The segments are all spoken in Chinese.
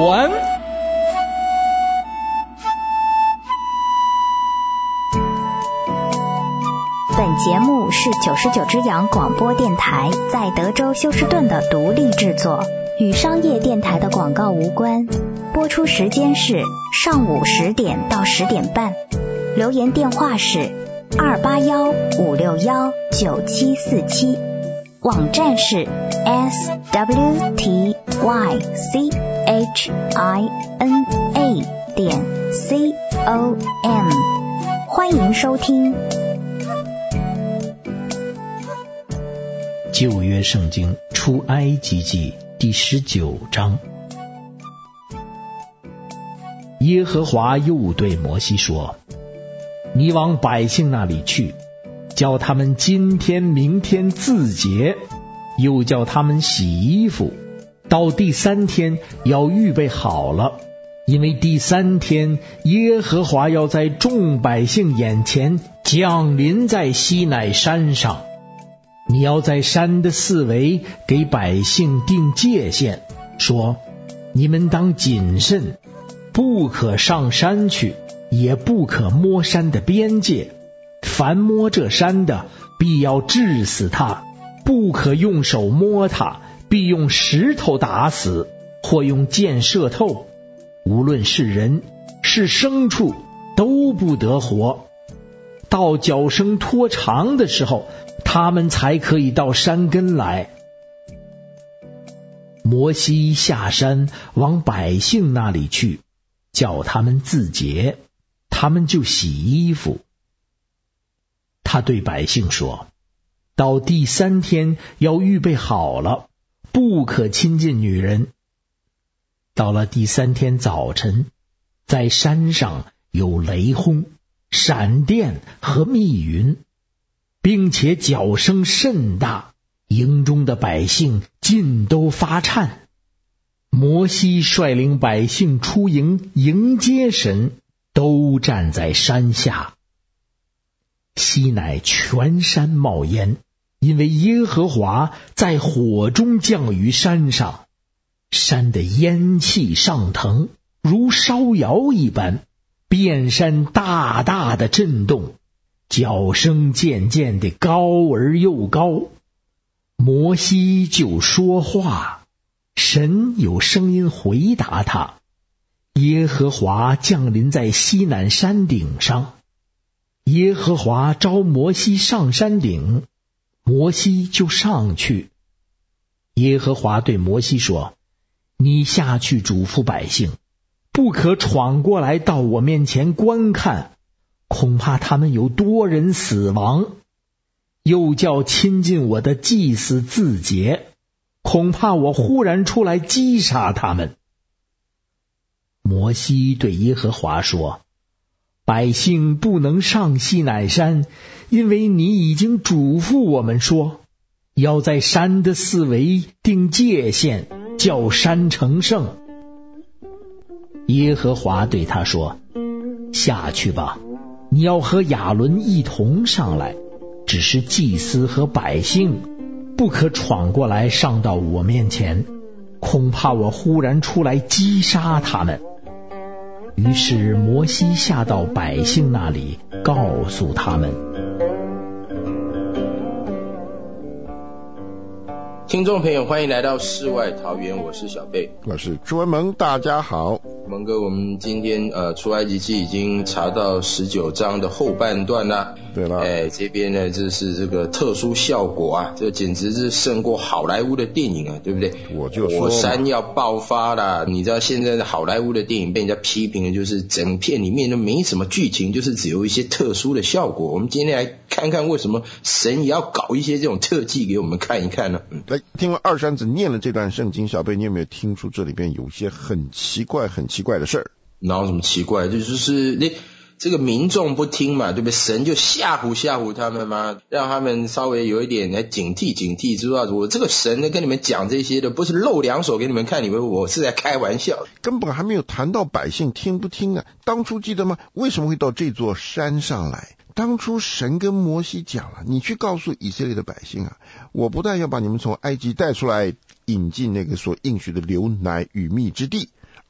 文。 本节目是99只羊广播电台在德州休斯顿的独立制作，与商业电台的广告无关。播出时间是上午10点到10点半。留言电话是281-561-9747，网站是 swtychina.com， 欢迎收听。 旧约圣经出埃及记第19章。耶和华又对摩西说，你往百姓那里去，叫他们今天明天自洁，又叫他们洗衣服，到第3天要预备好了，因为第3天耶和华要在众百姓眼前降临在西乃山上。你要在山的四围给百姓定界限，说你们当谨慎，不可上山去，也不可摸山的边界，凡摸这山的必要治死他，不可用手摸他，必用石头打死，或用箭射透，无论是人是牲畜都不得活。到角声拖长的时候，他们才可以到山根来。摩西下山往百姓那里去，叫他们自洁，他们就洗衣服。他对百姓说，到第3天要预备好了，不可亲近女人。到了第3天早晨，在山上有雷轰、闪电和密云，并且角声甚大，营中的百姓尽都发颤。摩西率领百姓出营迎接神，都站在山下。西乃全山冒烟，因为耶和华在火中降于山上，山的烟气上腾，如烧窑一般，遍山大大的震动，角声渐渐地高而又高。摩西就说话，神有声音回答他。耶和华降临在西乃山顶上，耶和华召摩西上山顶，摩西就上去。耶和华对摩西说，你下去嘱咐百姓，不可闯过来到我面前观看，恐怕他们有多人死亡。又叫亲近我的祭司自洁，恐怕我忽然出来击杀他们。摩西对耶和华说，百姓不能上西乃山，因为你已经嘱咐我们说，要在山的四围定界限，叫山成圣。耶和华对他说，下去吧，你要和亚伦一同上来，只是祭司和百姓不可闯过来上到我面前，恐怕我忽然出来击杀他们。于是摩西下到百姓那里，告诉他们。 听众朋友，欢迎来到世外桃源，我是小贝， 我是朱文萌，大家好。 蒙哥，我们今天出埃及记已经查到19章的后半段啦。 对了， 这边呢，这是这个特殊效果啊，这简直是胜过好莱坞的电影啊，对不对？ 我就说火山要爆发啦！你知道现在的好莱坞的电影被人家批评的就是整片里面都没什么剧情，就是只有一些特殊的效果。我们今天来看看为什么神也要搞一些这种特技给我们看一看呢？ 来，听完二山子念了这段圣经，小贝，你有没有听出这里边有些很奇怪的事儿？ 哪有什么奇怪？就是这个民众不听嘛，对不对？神就吓唬他们嘛，让他们稍微有一点来警惕，知道我这个神呢跟你们讲这些的，不是露两手给你们看，你们我是在开玩笑， 根本还没有谈到百姓听不听啊。当初记得吗？为什么会到这座山上来？当初神跟摩西讲了，你去告诉以色列的百姓啊，我不但要把你们从埃及带出来，引进那个所应许的流奶与蜜之地，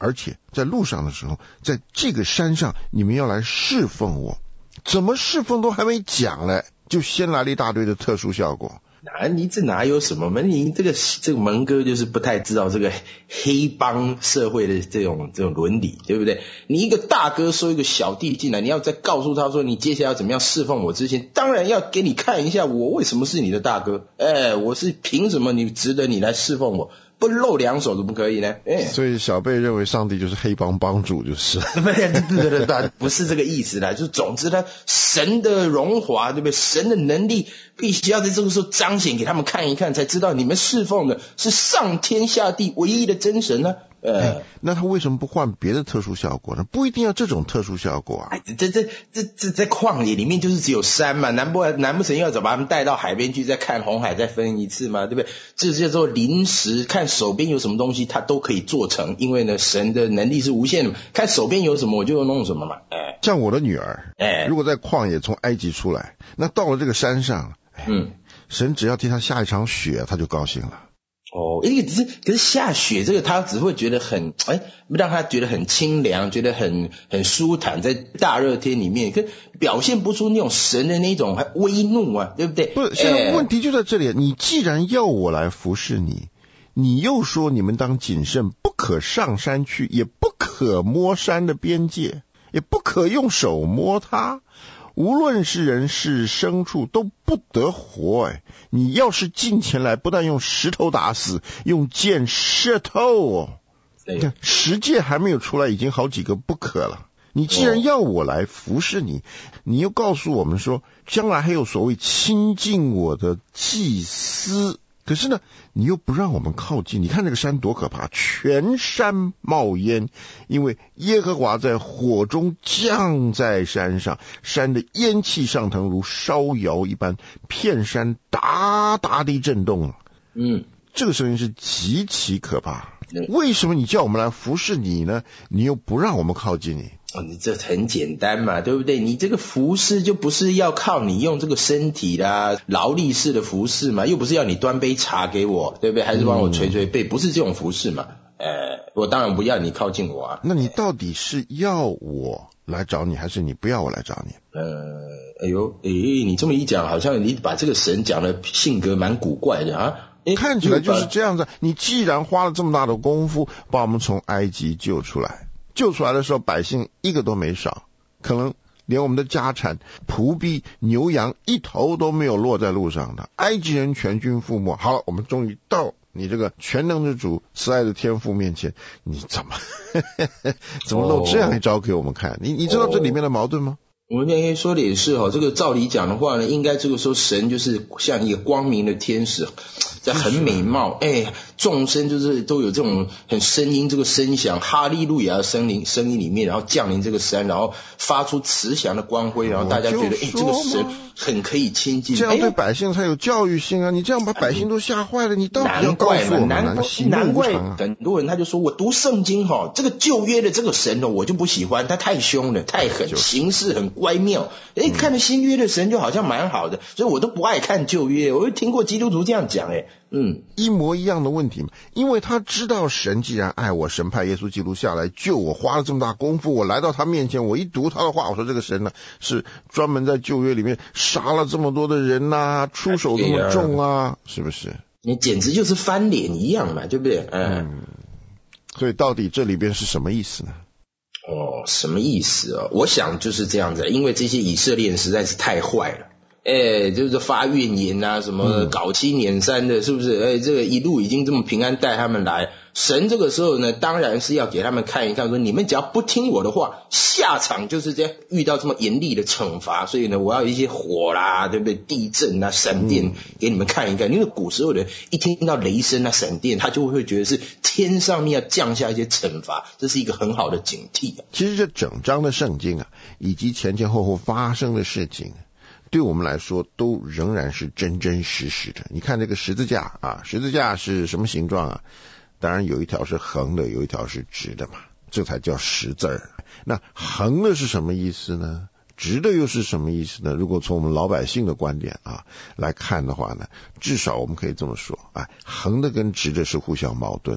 而且在路上的时候，在这个山上你们要来侍奉我。怎么侍奉都还没讲嘞，就先来了一大堆的特殊效果。 你这哪有什么嘛？你这个蒙哥就是不太知道这个黑帮社会的这种伦理，对不对？你一个大哥收一个小弟进来，你要再告诉他说你接下来要怎么样侍奉我之前，当然要给你看一下我为什么是你的大哥。我是凭什么你值得你来侍奉我？不露两手怎么可以呢？ 所以小贝认为上帝就是黑帮帮主，就是不是这个意思啦。就总之呢，神的荣华，对不对？神的能力必须要在这个时候彰显给他们看一看，才知道你们侍奉的是上天下地唯一的真神呢。 那他为什么不换别的特殊效果呢？不一定要这种特殊效果啊。 这在旷野里面就是只有山嘛，难不成要把他们带到海边去再看红海再分一次吗？对不对？这叫做临时，看手边有什么东西他都可以做成，因为呢神的能力是无限的嘛，看手边有什么我就弄什么嘛。 像我的女儿，如果在旷野从埃及出来，那到了这个山上，神只要替她下一场雪，她就高兴了。 可是下雪这个他只会觉得很让他觉得很清凉，觉得很舒坦，在大热天里面，可表现不出那种神的那种威怒啊，对不对？ 不是，现在问题就在这里，你既然要我来服侍你，你又说你们当谨慎，不可上山去，也不可摸山的边界，也不可用手摸它，无论是人是牲畜都不得活。你要是近前来，不但用石头打死，用箭射透你看十诫还没有出来，已经好几个不可了。你既然要我来服侍你，你又告诉我们说将来还有所谓亲近我的祭司，可是呢你又不让我们靠近。你看这个山多可怕，全山冒烟，因为耶和华在火中降在山上，山的烟气上腾如烧窑一般，片山大大地震动。这个声音是极其可怕。为什么你叫我们来服侍你呢？你又不让我们靠近你。 你这很简单嘛，对不对？你这个服侍就不是要靠你用这个身体啦，劳力式的服侍嘛，又不是要你端杯茶给我，对不对？还是帮我捶捶背，不是这种服侍嘛。我当然不要你靠近我啊。 那你到底是要我来找你，还是你不要我来找你？ 你这么一讲，好像你把这个神讲的性格蛮古怪的啊。 看起来就是这样子。你既然花了这么大的功夫把我们从埃及救出来的时候，百姓一个都没少，可能连我们的家产仆婢牛羊一头都没有落在路上的，埃及人全军覆没。好了，我们终于到你这个全能之主慈爱的天父面前，你怎么露这样一招给我们看？你知道这里面的矛盾吗？ 我们应该说的也是这个照理讲的话呢，应该这个时候神就是像一个光明的天使，在很美貌，众生就是都有这种很声音，这个声响哈利路亚的声音里面，然后降临这个山，然后发出慈祥的光辉，然后大家觉得这个神很可以亲近， 这样对百姓才有教育性啊！你这样把百姓都吓坏了，你到底要告诉我们难怪很多人他就说我读圣经这个旧约的这个神我就不喜欢，他太凶了，太狠，行事很乖妙。看着新约的神就好像蛮好的，所以我都不爱看旧约。我听过基督徒这样讲一模一样的问题嘛。因为他知道神既然爱我，神派耶稣基督下来救我，花了这么大功夫，我来到他面前，我一读他的话，我说这个神呢是专门在旧约里面杀了这么多的人啊，出手这么重啊，是不是？ 你简直就是翻脸一样嘛，对不对？ 所以到底这里边是什么意思呢？ 什么意思我想就是这样子，因为这些以色列人实在是太坏了。就是发怨言啊，什么搞七撵三的，是不是？这个一路已经这么平安带他们来，神这个时候呢，当然是要给他们看一看，说你们只要不听我的话，下场就是这样，遇到这么严厉的惩罚。所以呢，我要一些火啦，对不对？地震啊，闪电给你们看一看。因为古时候的人一听到雷声啊、闪电，他就会觉得是天上面要降下一些惩罚，这是一个很好的警惕。 其实这整章的圣经以及前前后后发生的事情，对我们来说都仍然是真真实实的。你看这个十字架十字架是什么形状当然有一条是横的，有一条是直的嘛，这才叫十字儿。那横的是什么意思呢？直的又是什么意思呢？如果从我们老百姓的观点来看的话呢，至少我们可以这么说横的跟直的是互相矛盾的。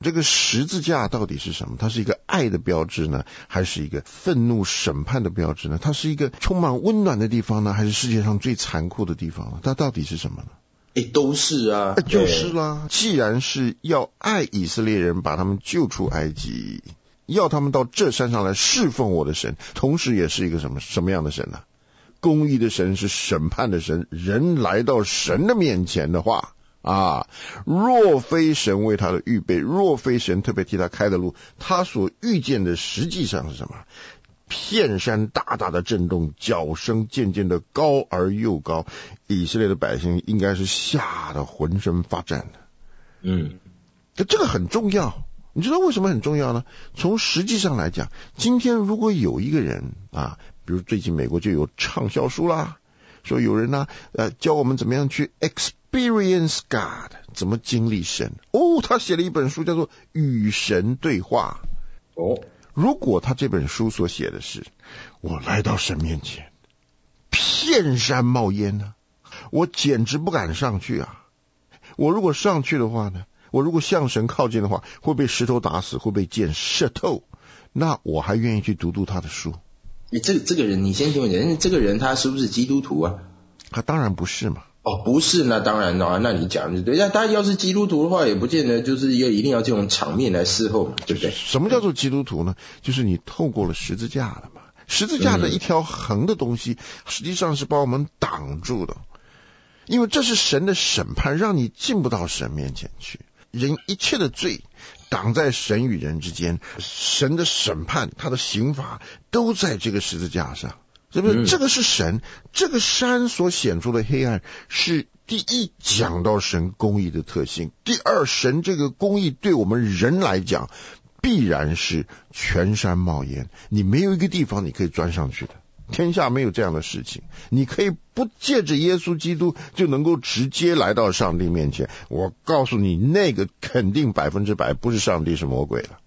这个十字架到底是什么？它是一个爱的标志呢，还是一个愤怒审判的标志呢？它是一个充满温暖的地方呢，还是世界上最残酷的地方呢？它到底是什么呢？ 都是啊， 就是啦。既然是要爱以色列人，把他们救出埃及，要他们到这山上来侍奉我的神，同时也是一个什么样的神呢？公义的神，是审判的神。人来到神的面前的话若非神为他的预备，若非神特别替他开的路，他所遇见的实际上是什么？片山大大的震动，脚声渐渐的高而又高，以色列的百姓应该是吓得浑身发颤的。这个很重要。你知道为什么很重要呢？从实际上来讲，今天如果有一个人比如最近美国就有畅销书啦，说有人教我们怎么样去 experience God， 怎么经历神。他写了一本书叫做《与神对话》。如果他这本书所写的是我来到神面前片山冒烟呢，我简直不敢上去我如果上去的话呢，我如果向神靠近的话，会被石头打死，会被箭射透，那我还愿意去读他的书。 这个人，你先听我讲，这个人他是不是基督徒啊？ 他当然不是嘛。 不是，那当然那你讲就对。他要是基督徒的话，也不见得就是一定要这种场面来伺候嘛，对不对？ 什么叫做基督徒呢？就是你透过了十字架了嘛。十字架的一条横的东西，实际上是把我们挡住的，因为这是神的审判，让你进不到神面前去。人一切的罪挡在神与人之间，神的审判，他的刑罚都在这个十字架上，是不是？这个是神，这个山所显出的黑暗是第一讲到神公义的特性，第二，神这个公义对我们人来讲必然是全山冒烟，你没有一个地方你可以钻上去的，天下没有这样的事情。你可以不借着耶稣基督就能够直接来到上帝面前，我告诉你，那个肯定100%不是上帝，是魔鬼了。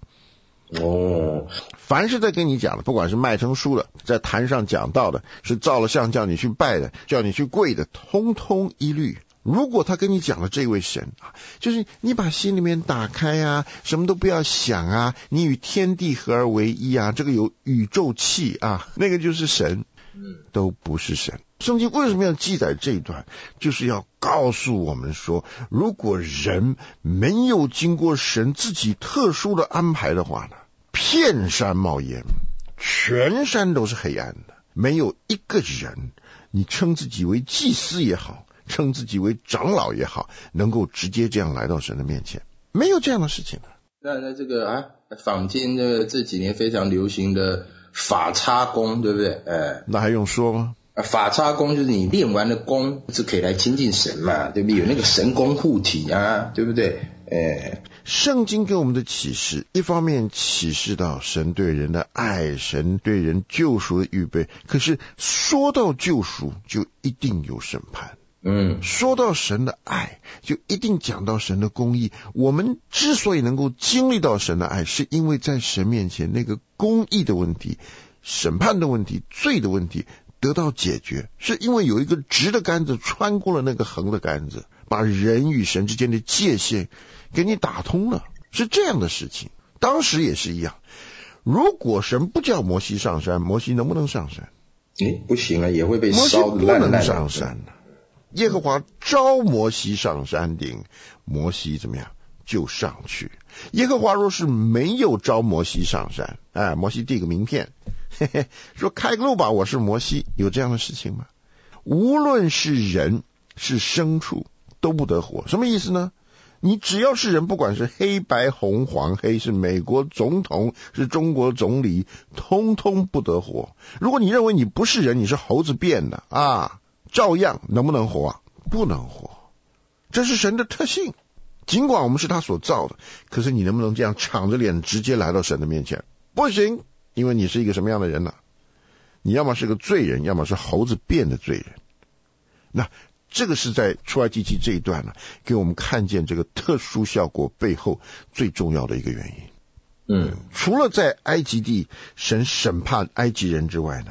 凡是在跟你讲的，不管是卖成书的，在坛上讲到的，是造了像叫你去拜的，叫你去跪的，通通一律。如果他跟你讲的这位神就是你把心里面打开什么都不要想你与天地合而为一这个有宇宙气那个就是神，都不是神。圣经为什么要记载这一段？就是要告诉我们说，如果人没有经过神自己特殊的安排的话呢，片山冒烟，全山都是黑暗的，没有一个人，你称自己为祭司也好，称自己为长老也好，能够直接这样来到神的面前，没有这样的事情的。 那这个坊间的这几年非常流行的法叉功，对不对？ 那还用说吗？ 法叉功就是你练完的功是可以来亲近神嘛，对不对？有那个神功护体对不对？ 圣经给我们的启示，一方面启示到神对人的爱，神对人救赎的预备，可是说到救赎就一定有审判。说到神的爱，就一定讲到神的公义。我们之所以能够经历到神的爱，是因为在神面前那个公义的问题、审判的问题、罪的问题得到解决，是因为有一个直的杆子穿过了那个横的杆子，把人与神之间的界限给你打通了，是这样的事情。当时也是一样，如果神不叫摩西上山，摩西能不能上山？ 不行也会被烧得烂烂的。摩西不能上山耶和华召摩西上山顶，摩西怎么样就上去。耶和华若是没有召摩西上山，摩西递个名片，说开个路吧，我是摩西，有这样的事情吗？无论是人是牲畜都不得活。什么意思呢？你只要是人，不管是黑白红黄黑，是美国总统，是中国总理，通通不得活。如果你认为你不是人，你是猴子变的照样能不能活不能活。这是神的特性，尽管我们是他所造的，可是你能不能这样敞着脸直接来到神的面前？不行，因为你是一个什么样的人呢？你要么是个罪人，要么是猴子变的罪人。那这个是在出埃及记这一段给我们看见这个特殊效果背后最重要的一个原因。除了在埃及地神审判埃及人之外呢，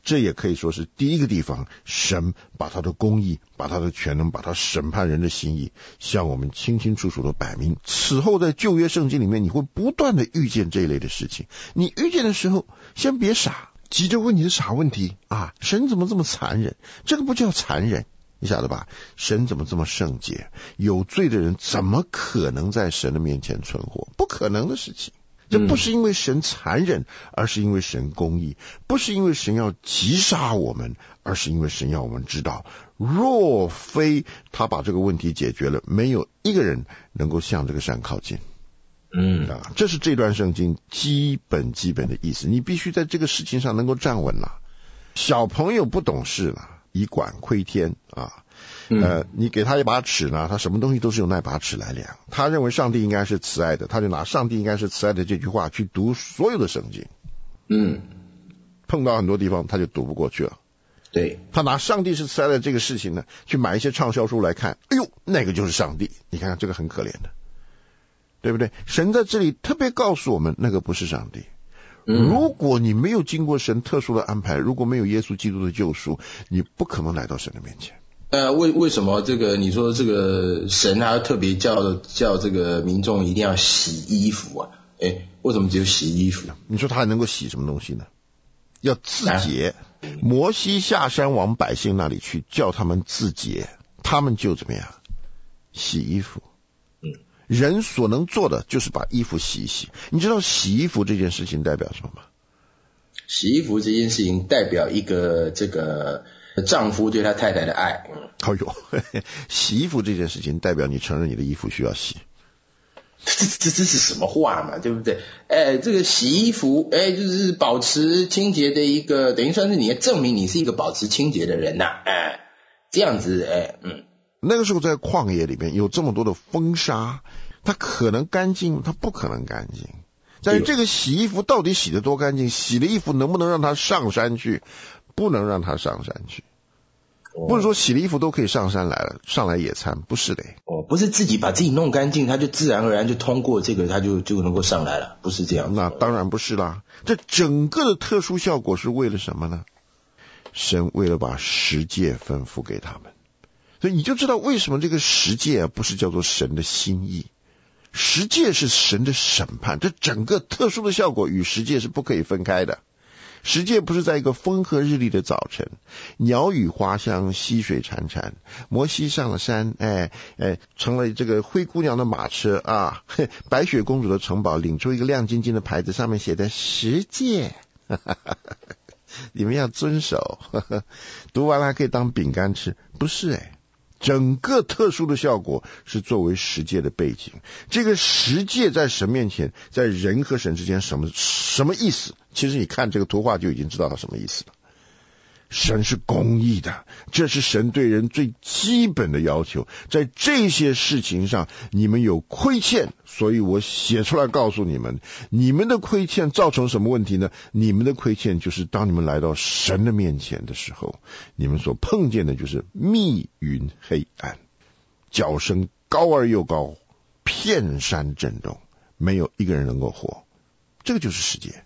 这也可以说是第一个地方，神把他的公义，把他的全能，把他审判人的心意向我们清清楚楚的摆明。此后在旧约圣经里面，你会不断的遇见这一类的事情。你遇见的时候，先别傻，急着问你的傻问题啊！神怎么这么残忍？这个不叫残忍，你晓得吧？神怎么这么圣洁？有罪的人怎么可能在神的面前存活？不可能的事情。这不是因为神残忍，而是因为神公义；不是因为神要击杀我们，而是因为神要我们知道，若非他把这个问题解决了，没有一个人能够向这个山靠近。这是这段圣经基本的意思。你必须在这个事情上能够站稳了。小朋友不懂事了，以管窥天啊。你给他一把尺呢，他什么东西都是用那把尺来量。他认为上帝应该是慈爱的，他就拿上帝应该是慈爱的这句话去读所有的圣经。碰到很多地方他就读不过去了。 对， 他拿上帝是慈爱的这个事情呢，去买一些畅销书来看，哎呦，那个就是上帝。你看看这个很可怜的，对不对？神在这里特别告诉我们，那个不是上帝。如果你没有经过神特殊的安排，如果没有耶稣基督的救赎，你不可能来到神的面前。 为什么这个你说这个神还要特别叫这个民众一定要洗衣服啊？为什么只有洗衣服？ 你说他还能够洗什么东西呢？要自洁。摩西下山往百姓那里去，叫他们自洁，他们就怎么样？洗衣服。人所能做的就是把衣服洗一洗。你知道洗衣服这件事情代表什么吗？ 洗衣服这件事情代表一个这个丈夫对他太太的爱。 洗衣服这件事情代表你承认你的衣服需要洗。 这是什么话嘛，对不对？这个洗衣服，就是保持清洁的一个，等于算是你证明你是一个保持清洁的人呐。这样子， 那个时候在旷野里面有这么多的风沙，它可能干净，它不可能干净。但是这个洗衣服到底洗得多干净？洗了衣服能不能让它上山去？不能让它上山去。不是说洗了衣服都可以上山来了，上来野餐，不是的。 不是自己把自己弄干净，他就自然而然就通过这个，他就能够上来了，不是这样。 那当然不是啦。这整个的特殊效果是为了什么呢？神为了把十诫吩咐给他们。所以你就知道为什么这个十诫不是叫做神的心意。十诫是神的审判，这整个特殊的效果与十诫是不可以分开的。十诫不是在一个风和日丽的早晨，鸟语花香，溪水潺潺，摩西上了山，成了这个灰姑娘的马车啊，白雪公主的城堡领出一个亮晶晶的牌子，上面写的十诫，你们要遵守，读完了还可以当饼干吃，不是整个特殊的效果是作为十诫的背景。这个十诫在神面前，在人和神之间什么意思？其实你看这个图画就已经知道它什么意思了。神是公义的，这是神对人最基本的要求。在这些事情上你们有亏欠，所以我写出来告诉你们，你们的亏欠造成什么问题呢？你们的亏欠就是当你们来到神的面前的时候，你们所碰见的就是密云黑暗，角声高而又高，遍山震动，没有一个人能够活。这个就是十诫。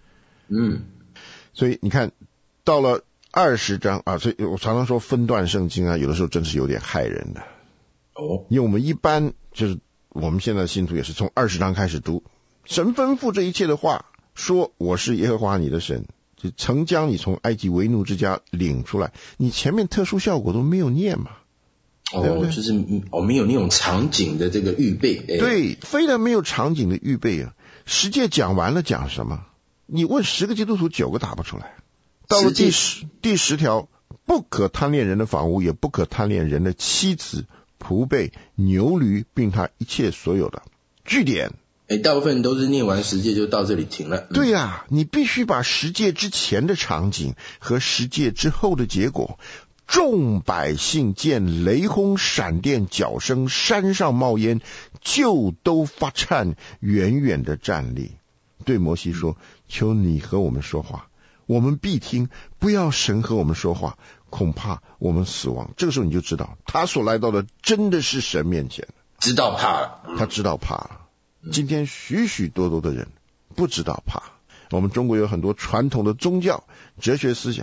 所以你看到了20章啊，所以我常常说分段圣经啊，有的时候真是有点害人的。因为我们一般就是我们现在的信徒也是从20章开始读，神吩咐这一切的话，说我是耶和华你的神，就曾将你从埃及为奴之家领出来。你前面特殊效果都没有念嘛，对不对？ 就是没有那种场景的这个预备。 对，非但没有场景的预备啊。十诫讲完了讲什么？你问10个基督徒9个答不出来。到了第10条，不可贪恋人的房屋，也不可贪恋人的妻子、仆婢、牛驴，并他一切所有的。句点。 大部分都是念完十诫就到这里停了。 对呀，你必须把十诫之前的场景和十诫之后的结果。众百姓见雷轰闪电角声，山上冒烟，就都发颤，远远的站立，对摩西说：求你和我们说话，我们必听，不要神和我们说话，恐怕我们死亡。这个时候你就知道他所来到的真的是神面前， 知道怕了。 他知道怕了。今天许许多多的人不知道怕。我们中国有很多传统的宗教哲学思想，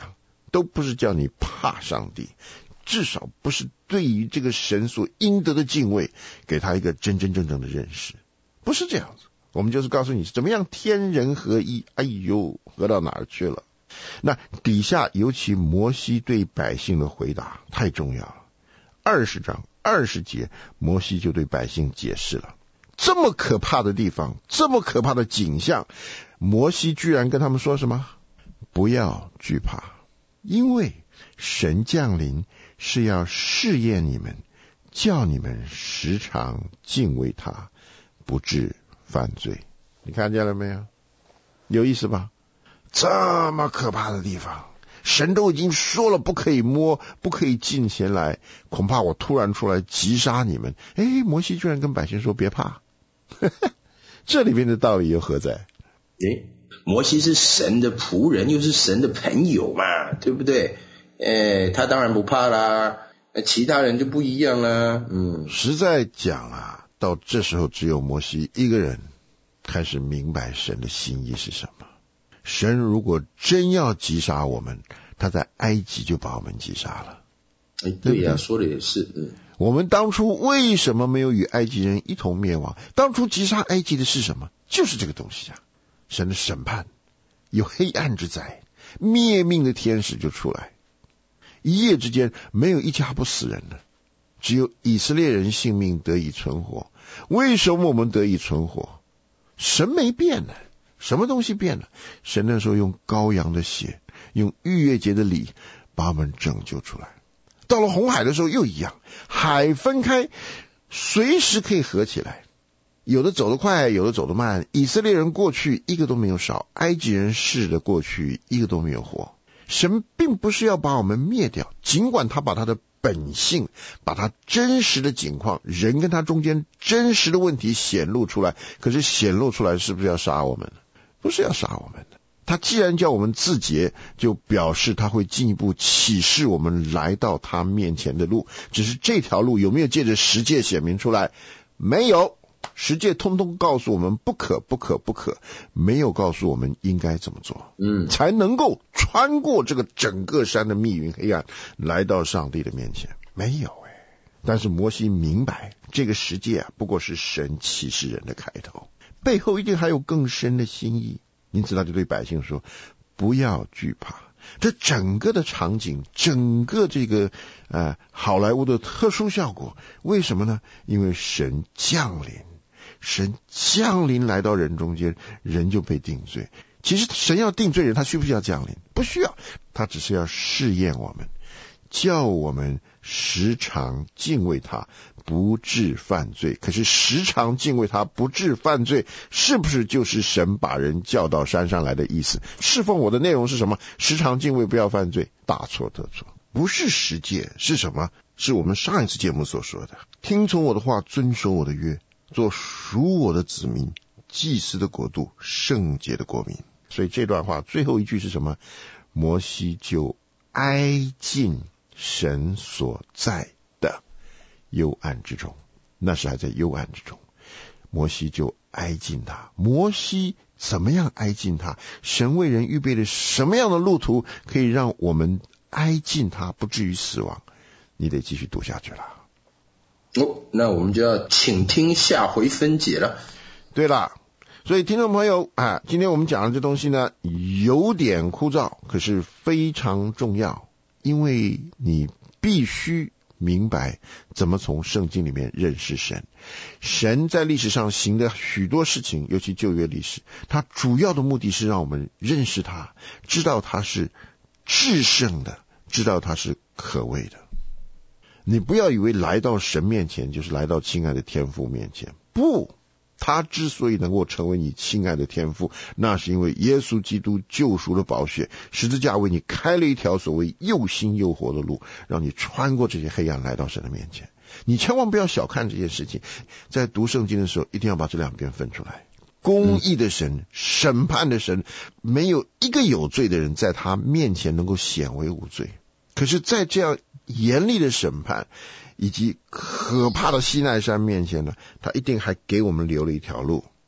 都不是叫你怕上帝，至少不是对于这个神所应得的敬畏，给他一个真真正正的认识，不是这样子。我们就是告诉你怎么样天人合一，哎呦，合到哪儿去了？那底下尤其摩西对百姓的回答太重要了。20章20节，摩西就对百姓解释了这么可怕的地方，这么可怕的景象，摩西居然跟他们说什么？不要惧怕，因为神降临是要试验你们，叫你们时常敬畏他，不致犯罪。你看见了没有？有意思吧？这么可怕的地方，神都已经说了不可以摸，不可以近前来，恐怕我突然出来击杀你们。摩西居然跟百姓说别怕这里面的道理又何在？ 摩西是神的仆人，又是神的朋友嘛，对不对？他当然不怕啦，其他人就不一样啦。 实在讲啊，到这时候只有摩西一个人开始明白神的心意是什么。神如果真要击杀我们，他在埃及就把我们击杀了。 对呀，说的也是。 我们当初为什么没有与埃及人一同灭亡？当初击杀埃及的是什么？就是这个东西啊！神的审判，有黑暗之灾，灭命的天使就出来，一夜之间没有一家不死人了，只有以色列人性命得以存活。为什么我们得以存活？神没变呢。什么东西变了？神那时候用羔羊的血，用逾越节的礼把我们拯救出来。到了红海的时候又一样，海分开，随时可以合起来，有的走得快，有的走得慢。以色列人过去一个都没有少，埃及人试着过去一个都没有活。神并不是要把我们灭掉，尽管他把他的本性，把他真实的景况，人跟他中间真实的问题显露出来，可是显露出来是不是要杀我们？不是要杀我们的。他既然叫我们自洁，就表示他会进一步启示我们来到他面前的路。只是这条路有没有借着十诫显明出来？没有，十诫通通告诉我们不可不可不可，没有告诉我们应该怎么做，才能够穿过这个整个山的密云黑暗，来到上帝的面前。没有但是摩西明白，这个十诫不过是神启示人的开头，背后一定还有更深的心意。因此他就对百姓说，不要惧怕。这整个的场景，整个这个好莱坞的特殊效果，为什么呢？因为神降临，神降临来到人中间，人就被定罪。其实神要定罪人，他需不需要降临？不需要，他只是要试验我们，叫我们时常敬畏他，不致犯罪。可是时常敬畏他，不致犯罪，是不是就是神把人叫到山上来的意思？侍奉我的内容是什么？时常敬畏，不要犯罪。大错特错，不是十诫，是什么？是我们上一次节目所说的，听从我的话，遵守我的约，做属我的子民，祭司的国度，圣洁的国民。所以这段话最后一句是什么？摩西就挨近神所在的幽暗之中，那时还在幽暗之中，摩西就挨近他。摩西怎么样挨近他？神为人预备了什么样的路途，可以让我们挨近他，不至于死亡？你得继续读下去了。 那我们就要请听下回分解了。 对了，所以听众朋友今天我们讲的这东西呢，有点枯燥，可是非常重要，因为你必须明白怎么从圣经里面认识神。神在历史上行的许多事情，尤其旧约历史，他主要的目的是让我们认识他，知道他是至圣的，知道他是可畏的。你不要以为来到神面前就是来到亲爱的天父面前，不，他之所以能够成为你亲爱的天父，那是因为耶稣基督救赎的宝血，十字架为你开了一条所谓又新又活的路，让你穿过这些黑暗来到神的面前。你千万不要小看这件事情，在读圣经的时候一定要把这两边分出来。公义的神，审判的神，没有一个有罪的人在他面前能够显为无罪。可是在这样严厉的审判以及可怕的西奈山面前呢，他一定还给我们留了一条路。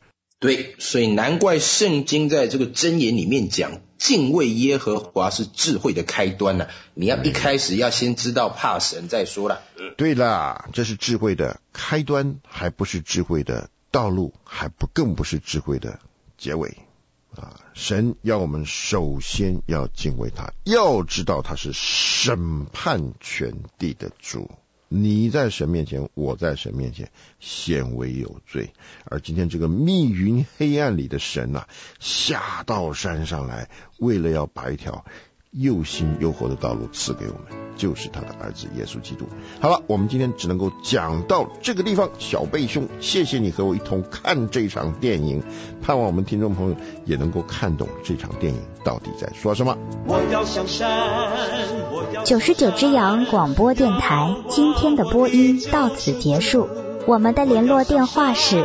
对，所以难怪圣经在这个箴言里面讲，敬畏耶和华是智慧的开端呢。你要一开始要先知道怕神再说了。 对啦，这是智慧的开端，还不是智慧的道路，更不是智慧的结尾啊！神要我们首先要敬畏他，要知道他是审判全地的主。你在神面前，我在神面前显为有罪。而今天这个密云黑暗里的神啊，下到山上来，为了要把一条又新又活的道路赐给我们，就是他的儿子耶稣基督。好了，我们今天只能够讲到这个地方。小贝兄，谢谢你和我一同看这场电影，盼望我们听众朋友也能够看懂这场电影到底在说什么。 我要向山，99只羊广播电台今天的播音到此结束。我们的联络电话是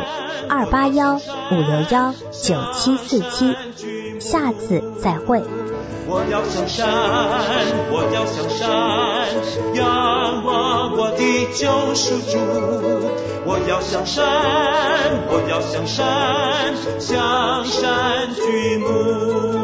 281-561-9747，下次再会。 我要向山，我要向山，仰望我的救赎主。我要向山，我要向山，向山举目。